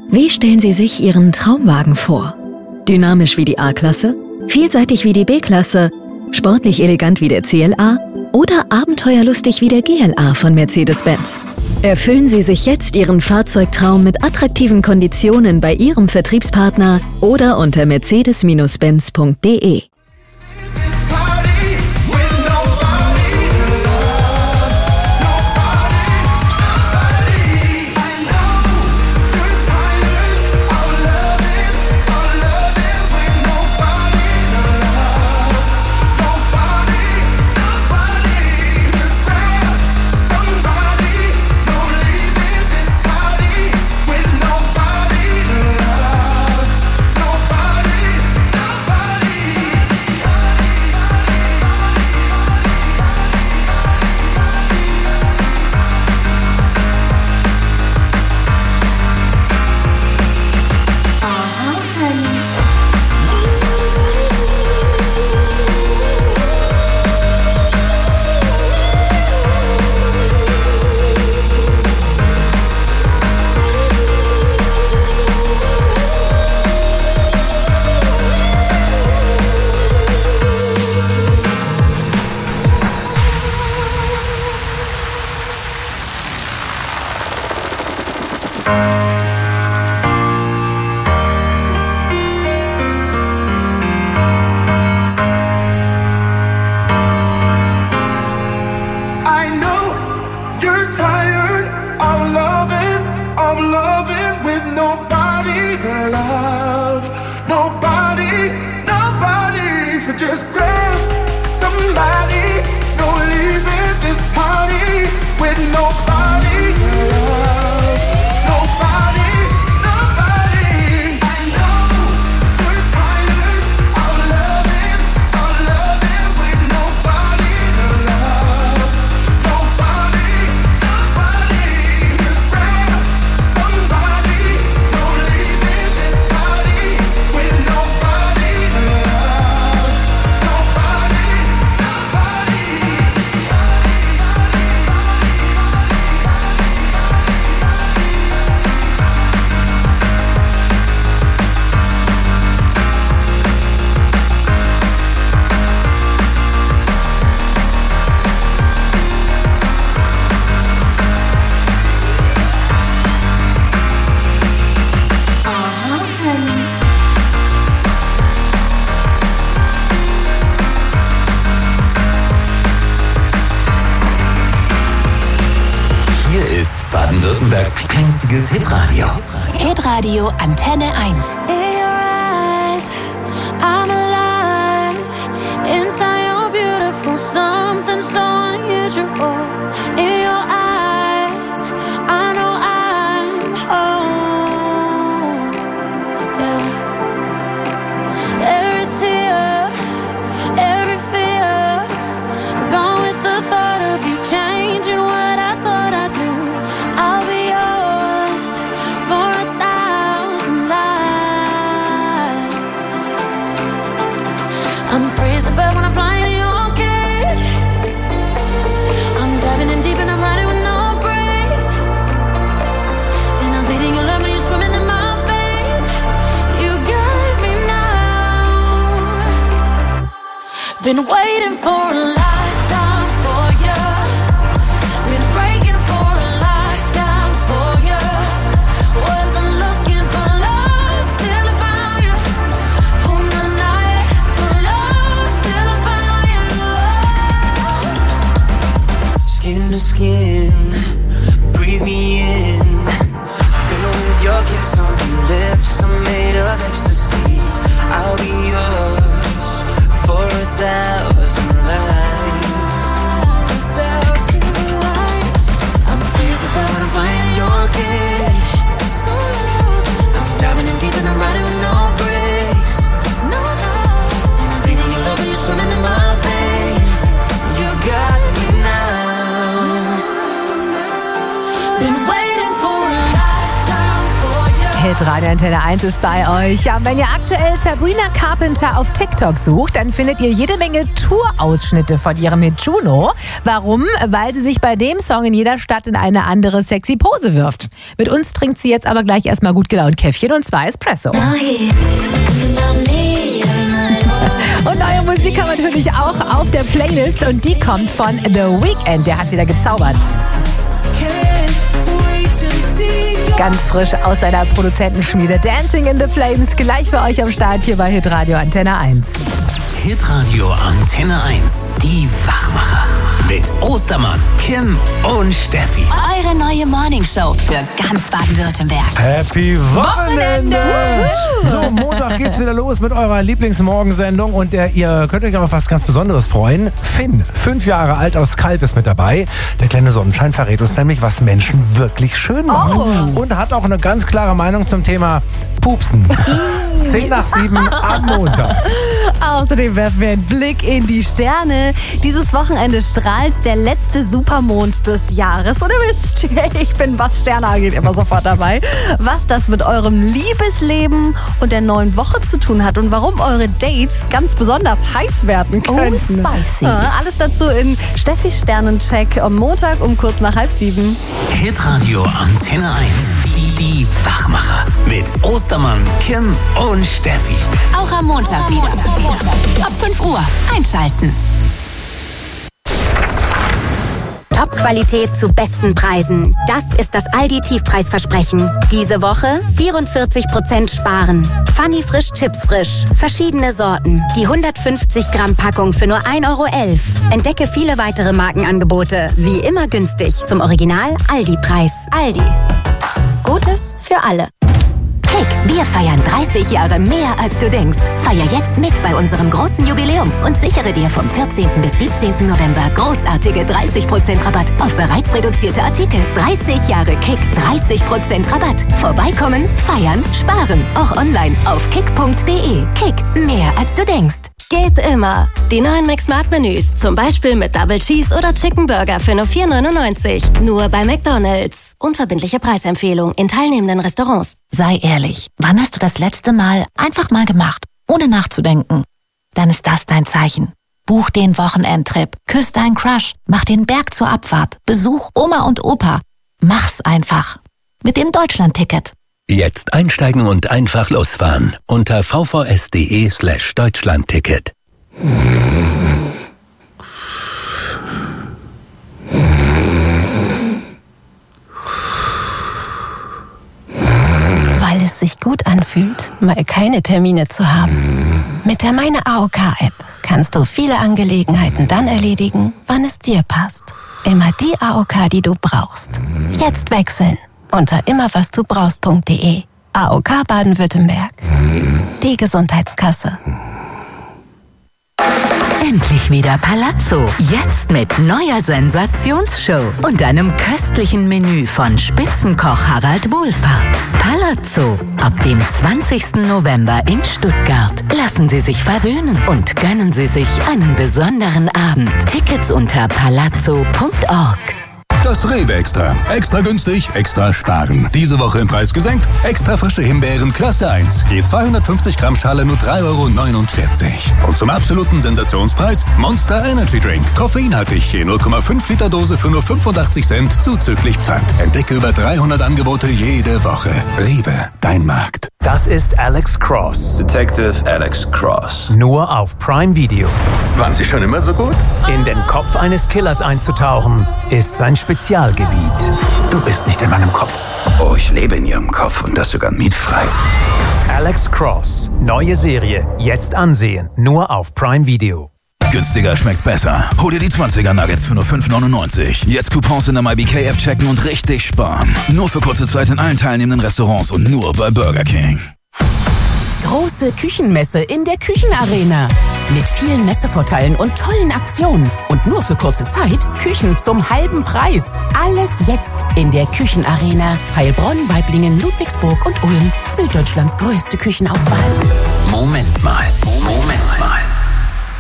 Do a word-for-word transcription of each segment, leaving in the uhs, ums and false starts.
Wie stellen Sie sich Ihren Traumwagen vor? Dynamisch wie die A-Klasse? Vielseitig wie die B-Klasse? Sportlich elegant wie der C L A? Oder abenteuerlustig wie der G L A von Mercedes-Benz? Erfüllen Sie sich jetzt Ihren Fahrzeugtraum mit attraktiven Konditionen bei Ihrem Vertriebspartner oder unter mercedes Benz punkt de. Baden-Württembergs einziges Hitradio. Hitradio Antenne eins. In your eyes, I'm alive. Inside your beautiful something so unusual. In your eyes, I know I'm home. Yeah. Every tear, every fear, gone with the thought of you changing what I thought I'd do. I'll be yours for a thousand lives. I'm free as a bird when I'm flying in your cage. I'm diving in deep and I'm riding with no brakes. And I'm bleeding your love when you're swimming in my face. You got me now. Been waiting for a lifetime for you. Been breaking for a lifetime for you. Wasn't looking for love till I found you. On the night for love till I found you. Skin to skin, breathe me in. Fill with your kiss on your lips, I'm made of ecstasy. I'll be yours for a thousand lives. Thousand lives. I'm tears of when I'm flying in your cage. I'm diving in deep and I'm riding with no brakes. No, no. And I'm bleeding your love when you're swimming in my veins. You got me now. Been waiting for a lifetime for you. Hitradio Antenne eins ist bei euch. Ja, wenn ihr aktuell Sabrina Carpenter auf TikTok sucht, dann findet ihr jede Menge Tour-Ausschnitte von ihrem Hit Juno. Warum? Weil sie sich bei dem Song in jeder Stadt in eine andere sexy Pose wirft. Mit uns trinkt sie jetzt aber gleich erstmal gut gelaunt Käffchen und zwar Espresso. Und neue Musik haben wir natürlich auch auf der Playlist und die kommt von The Weeknd. Der hat wieder gezaubert. Ganz frisch aus seiner Produzentenschmiede. Dancing in the Flames, gleich für euch am Start hier bei Hitradio Antenne eins. Hitradio Antenne eins, die Wachmacher. Mit Ostermann, Kim und Steffi. Eure neue Morningshow für ganz Baden-Württemberg. Happy Wochenende! So, Montag geht's wieder los mit eurer Lieblingsmorgensendung und der, ihr könnt euch auf was ganz Besonderes freuen. Finn, fünf Jahre alt aus Kalb, ist mit dabei. Der kleine Sonnenschein verrät uns nämlich, was Menschen wirklich schön machen. Oh. Und hat auch eine ganz klare Meinung zum Thema Pupsen. Zehn nach sieben am Montag. Außerdem werfen wir einen Blick in die Sterne. Dieses Wochenende strahlt der letzte Supermond des Jahres. Und ihr wisst, ich bin, was Sterne angeht, immer sofort dabei. Was das mit eurem Liebesleben und der neuen Woche zu tun hat und warum eure Dates ganz besonders heiß werden können. Oh, spicy. Ja, alles dazu in Steffis Sternencheck am Montag um kurz nach halb sieben. Hitradio Antenne eins, die, die Wachmacher. Mit Ostermann, Kim und Steffi. Auch am Montag wieder. Ab fünf Uhr einschalten. Top-Qualität zu besten Preisen. Das ist das Aldi-Tiefpreisversprechen. Diese Woche vierundvierzig Prozent sparen. Funny Frisch Chips Frisch. Verschiedene Sorten. Die hundertfünfzig Gramm Packung für nur ein Euro elf. Entdecke viele weitere Markenangebote. Wie immer günstig. Zum Original Aldi-Preis. Aldi. Gutes für alle. Kick, wir feiern dreißig Jahre mehr als du denkst. Feier jetzt mit bei unserem großen Jubiläum und sichere dir vom vierzehnten bis siebzehnten November großartige dreißig Prozent Rabatt auf bereits reduzierte Artikel. dreißig Jahre Kick, dreißig Prozent Rabatt. Vorbeikommen, feiern, sparen. Auch online auf kick punkt de. Kick, mehr als du denkst. Geht immer. Die neuen McSmart-Menüs, zum Beispiel mit Double Cheese oder Chicken Burger für nur vier neunundneunzig. Nur bei McDonald's. Unverbindliche Preisempfehlung in teilnehmenden Restaurants. Sei ehrlich, wann hast du das letzte Mal einfach mal gemacht, ohne nachzudenken? Dann ist das dein Zeichen. Buch den Wochenendtrip, küss deinen Crush, mach den Berg zur Abfahrt, besuch Oma und Opa. Mach's einfach. Mit dem Deutschland-Ticket. Jetzt einsteigen und einfach losfahren. Unter vvs.de slash Deutschlandticket. Weil es sich gut anfühlt, mal keine Termine zu haben. Mit der Meine A O K-App kannst du viele Angelegenheiten dann erledigen, wann es dir passt. Immer die A O K, die du brauchst. Jetzt wechseln. Unter immerwasdubrauchst punkt de. A O K Baden-Württemberg. Die Gesundheitskasse. Endlich wieder Palazzo. Jetzt mit neuer Sensationsshow und einem köstlichen Menü von Spitzenkoch Harald Wohlfahrt. Palazzo. Ab dem zwanzigsten November in Stuttgart. Lassen Sie sich verwöhnen und gönnen Sie sich einen besonderen Abend. Tickets unter palazzo punkt org. Das Rewe Extra. Extra günstig, extra sparen. Diese Woche im Preis gesenkt. Extra frische Himbeeren Klasse eins. Je zweihundertfünfzig Gramm Schale nur drei Euro neunundvierzig. Und zum absoluten Sensationspreis Monster Energy Drink. Koffeinhaltig. Je null Komma fünf Liter Dose für nur fünfundachtzig Cent zuzüglich Pfand. Entdecke über dreihundert Angebote jede Woche. Rewe, dein Markt. Das ist Alex Cross. Detective Alex Cross. Nur auf Prime Video. Waren Sie schon immer so gut? In den Kopf eines Killers einzutauchen, ist sein Spezialgebiet. Du bist nicht in meinem Kopf. Oh, ich lebe in Ihrem Kopf und das sogar mietfrei. Alex Cross. Neue Serie. Jetzt ansehen. Nur auf Prime Video. Günstiger schmeckt's besser. Hol dir die zwanziger Nuggets für nur fünf neunundneunzig. Jetzt Coupons in der MyBK-App checken und richtig sparen. Nur für kurze Zeit in allen teilnehmenden Restaurants und nur bei Burger King. Große Küchenmesse in der Küchenarena. Mit vielen Messevorteilen und tollen Aktionen. Und nur für kurze Zeit Küchen zum halben Preis. Alles jetzt in der Küchenarena. Heilbronn, Waiblingen, Ludwigsburg und Ulm. Süddeutschlands größte Küchenauswahl. Moment mal. Moment mal.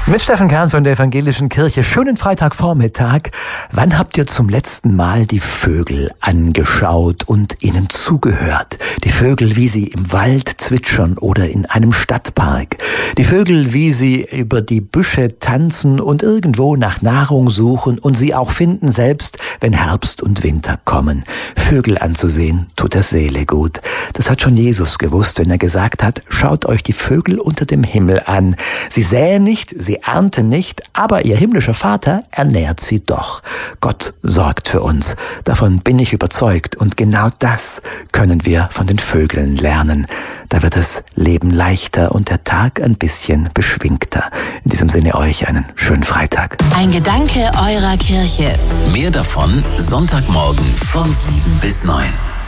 Mit Steffen Kern von der Evangelischen Kirche. Schönen Freitagvormittag. Wann habt ihr zum letzten Mal die Vögel angeschaut und ihnen zugehört? Die Vögel, wie sie im Wald zwitschern oder in einem Stadtpark. Die Vögel, wie sie über die Büsche tanzen und irgendwo nach Nahrung suchen und sie auch finden, selbst wenn Herbst und Winter kommen. Vögel anzusehen, tut der Seele gut. Das hat schon Jesus gewusst, wenn er gesagt hat, schaut euch die Vögel unter dem Himmel an. Sie säen nicht, sie ernten nicht, aber ihr himmlischer Vater ernährt sie doch. Gott sorgt für uns. Davon bin ich überzeugt. Und genau das können wir von den Vögeln lernen. Da wird das Leben leichter und der Tag ein bisschen beschwingter. In diesem Sinne euch einen schönen Freitag. Ein Gedanke eurer Kirche. Mehr davon Sonntagmorgen von sieben bis neun.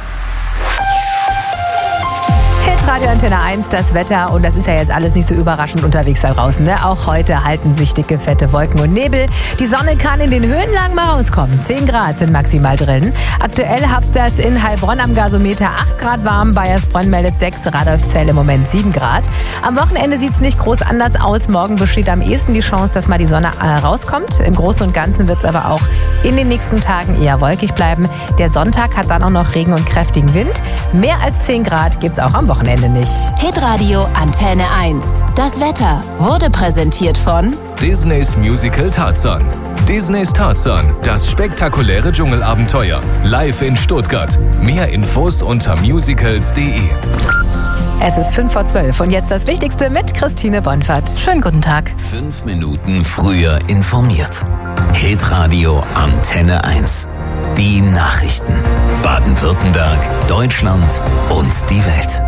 Hitradio Antenne eins, das Wetter, und das ist ja jetzt alles nicht so überraschend unterwegs da draußen, ne? Auch heute halten sich dicke, fette Wolken und Nebel. Die Sonne kann in den Höhenlagen mal rauskommen. zehn Grad sind maximal drin. Aktuell habt ihr es in Heilbronn am Gasometer acht Grad warm, Bayersbronn meldet sechs, Radolfzell im Moment sieben Grad. Am Wochenende sieht es nicht groß anders aus. Morgen besteht am ehesten die Chance, dass mal die Sonne äh, rauskommt. Im Großen und Ganzen wird es aber auch in den nächsten Tagen eher wolkig bleiben. Der Sonntag hat dann auch noch Regen und kräftigen Wind. Mehr als zehn Grad gibt es auch am Wochenende nicht. Hitradio Antenne eins. Das Wetter wurde präsentiert von Disneys Musical Tarzan. Disneys Tarzan, das spektakuläre Dschungelabenteuer. Live in Stuttgart. Mehr Infos unter musicals punkt de. Es ist fünf vor zwölf und jetzt das Wichtigste mit Christine Bonfert. Schönen guten Tag. Fünf Minuten früher informiert. Hitradio Antenne eins. Die Nachrichten. Baden-Württemberg, Deutschland und die Welt.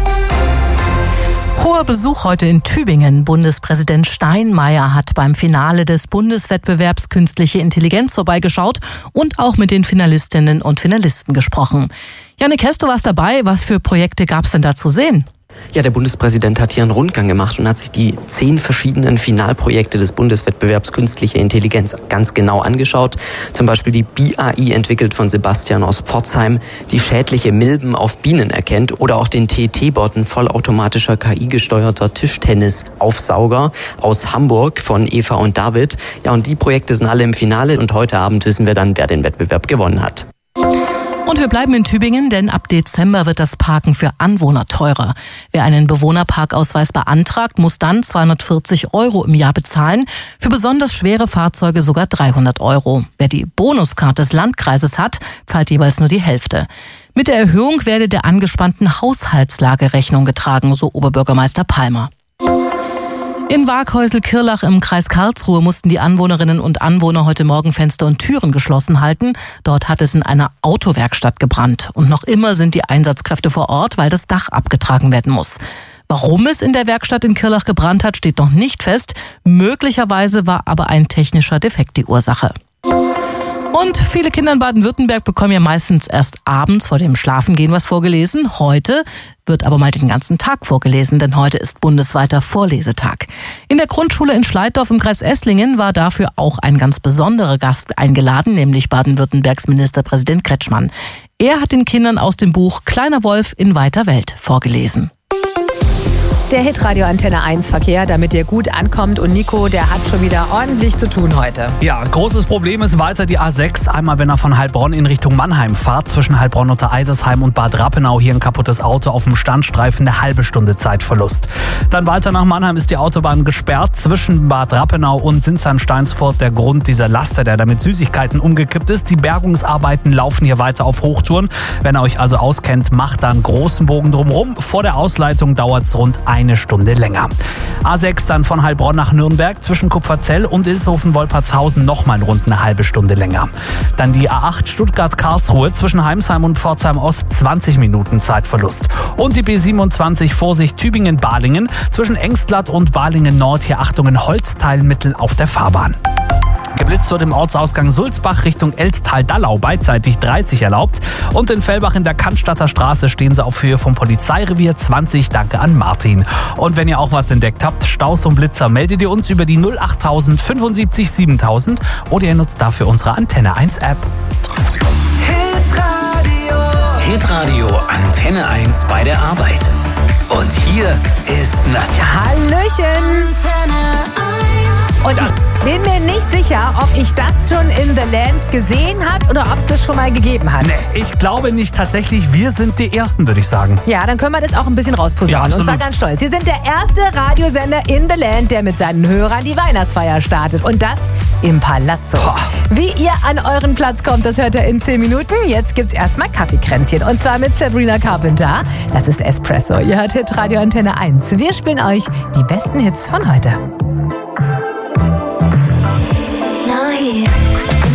Hoher Besuch heute in Tübingen. Bundespräsident Steinmeier hat beim Finale des Bundeswettbewerbs Künstliche Intelligenz vorbeigeschaut und auch mit den Finalistinnen und Finalisten gesprochen. Jannik Hess, du warst dabei. Was für Projekte gab es denn da zu sehen? Ja, der Bundespräsident hat hier einen Rundgang gemacht und hat sich die zehn verschiedenen Finalprojekte des Bundeswettbewerbs Künstliche Intelligenz ganz genau angeschaut. Zum Beispiel die B A I, entwickelt von Sebastian aus Pforzheim, die schädliche Milben auf Bienen erkennt, oder auch den T T-Bot, ein vollautomatischer K I-gesteuerter Tischtennisaufsauger aus Hamburg von Eva und David. Ja, und die Projekte sind alle im Finale und heute Abend wissen wir dann, wer den Wettbewerb gewonnen hat. Und wir bleiben in Tübingen, denn ab Dezember wird das Parken für Anwohner teurer. Wer einen Bewohnerparkausweis beantragt, muss dann zweihundertvierzig Euro im Jahr bezahlen. Für besonders schwere Fahrzeuge sogar dreihundert Euro. Wer die Bonuskarte des Landkreises hat, zahlt jeweils nur die Hälfte. Mit der Erhöhung werde der angespannten Haushaltslage Rechnung getragen, so Oberbürgermeister Palmer. In Waaghäusel-Kirlach im Kreis Karlsruhe mussten die Anwohnerinnen und Anwohner heute Morgen Fenster und Türen geschlossen halten. Dort hat es in einer Autowerkstatt gebrannt. Und noch immer sind die Einsatzkräfte vor Ort, weil das Dach abgetragen werden muss. Warum es in der Werkstatt in Kirlach gebrannt hat, steht noch nicht fest. Möglicherweise war aber ein technischer Defekt die Ursache. Und viele Kinder in Baden-Württemberg bekommen ja meistens erst abends vor dem Schlafengehen was vorgelesen. Heute wird aber mal den ganzen Tag vorgelesen, denn heute ist bundesweiter Vorlesetag. In der Grundschule in Schleiddorf im Kreis Esslingen war dafür auch ein ganz besonderer Gast eingeladen, nämlich Baden-Württembergs Ministerpräsident Kretschmann. Er hat den Kindern aus dem Buch Kleiner Wolf in weiter Welt vorgelesen. Der Hitradio Antenne eins Verkehr, damit ihr gut ankommt. Und Nico, der hat schon wieder ordentlich zu tun heute. Ja, großes Problem ist weiter die A sechs. Einmal, wenn er von Heilbronn in Richtung Mannheim fährt, zwischen Heilbronn unter Eisersheim und Bad Rappenau. Hier ein kaputtes Auto auf dem Standstreifen, eine halbe Stunde Zeitverlust. Dann weiter nach Mannheim ist die Autobahn gesperrt zwischen Bad Rappenau und Sinsheim-Steinsfurt. Der Grund, dieser Laster, der da mit Süßigkeiten umgekippt ist. Die Bergungsarbeiten laufen hier weiter auf Hochtouren. Wenn ihr euch also auskennt, macht da einen großen Bogen drumherum. Vor der Ausleitung dauert es rund ein eine Stunde länger. A sechs dann von Heilbronn nach Nürnberg zwischen Kupferzell und Ilshofen-Wolpertshausen nochmal rund eine halbe Stunde länger. Dann die A acht Stuttgart-Karlsruhe zwischen Heimsheim und Pforzheim-Ost zwanzig Minuten Zeitverlust. Und die B siebenundzwanzig Vorsicht Tübingen-Balingen zwischen Engstlatt und Balingen-Nord. Hier Achtung, in Holzteilmittel auf der Fahrbahn. Geblitzt wird im Ortsausgang Sulzbach Richtung Elztal-Dallau beidseitig dreißig erlaubt. Und in Fellbach in der Cannstatter Straße stehen sie auf Höhe vom Polizeirevier zwanzig. Danke an Martin. Und wenn ihr auch was entdeckt habt, Staus und Blitzer, meldet ihr uns über die null achttausend fünfundsiebzig siebentausend oder ihr nutzt dafür unsere Antenne eins App. Hitradio. Hitradio Antenne eins bei der Arbeit. Und hier ist Nadja. Hallöchen. Antenne eins. Und Das- ich bin mir nicht sicher, ob ich das schon in The Land gesehen hat oder ob es das schon mal gegeben hat. Nee, ich glaube nicht tatsächlich. Wir sind die Ersten, würde ich sagen. Ja, dann können wir das auch ein bisschen Ja, rausposaunen. Und absolut. zwar ganz stolz. Sie sind der erste Radiosender in The Land, der mit seinen Hörern die Weihnachtsfeier startet. Und das im Palazzo. Wie ihr an euren Platz kommt, das hört ihr in zehn Minuten. Jetzt gibt's erstmal Kaffeekränzchen. Und zwar mit Sabrina Carpenter. Das ist Espresso. Ihr hört Hitradio Antenne eins. Wir spielen euch die besten Hits von heute. Now he's